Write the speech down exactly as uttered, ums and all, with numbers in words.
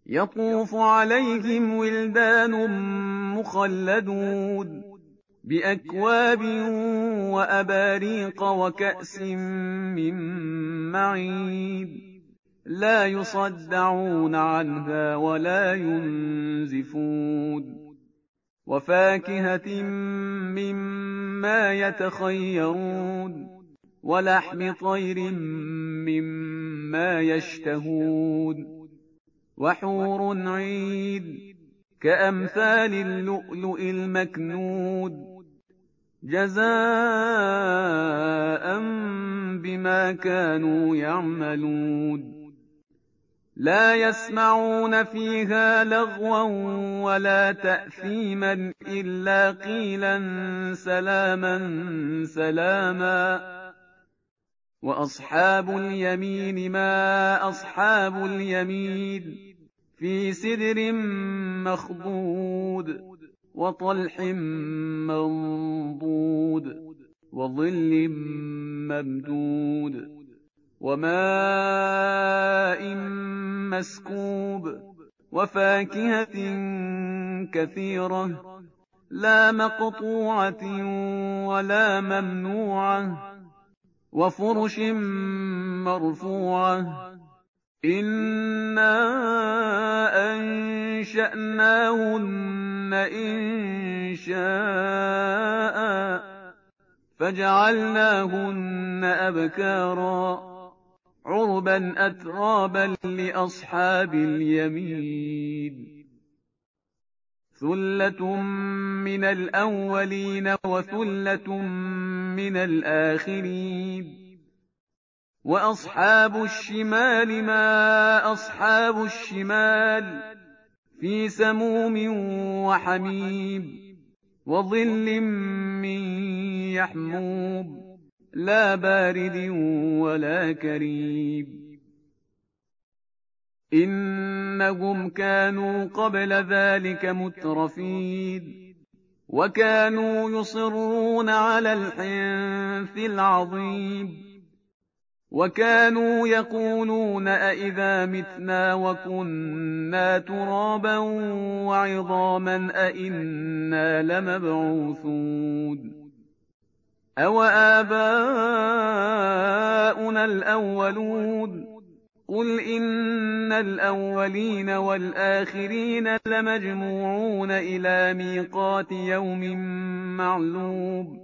يطوف عليهم ولدان مخلدون بأكواب وأباريق وكأس من معين لا يصدعون عنها ولا ينزفون وفاكهة مما يتخيرون ولحم طير مما يشتهون وحور عين كأمثال اللؤلؤ المكنون جزاء بما كانوا يعملون لا يسمعون فيها لغوا ولا تأثيما إلا قيلا سلاما سلاما وأصحاب اليمين ما أصحاب اليمين في سدر مخضود وطلح منضود وظل ممدود وماء مسكوب وفاكهة كثيرة لا مقطوعة ولا ممنوعة وفرش مرفوعة إنا أنشأناهن إنشاء فجعلناهن أبكارا عربا أترابا لأصحاب اليمين ثلة من الأولين وثلة من الآخرين وأصحاب الشمال ما أصحاب الشمال في سموم وحميم وظل من يحموم لا بارد ولا كريم إنهم كانوا قبل ذلك مترفين وكانوا يصرون على الحنث العظيم وكانوا يقولون أئذا متنا وكنا ترابا وعظاما أئنا لمبعوثون أو آباؤنا الأولون قل إن الأولين والآخرين لمجموعون إلى ميقات يوم معلوم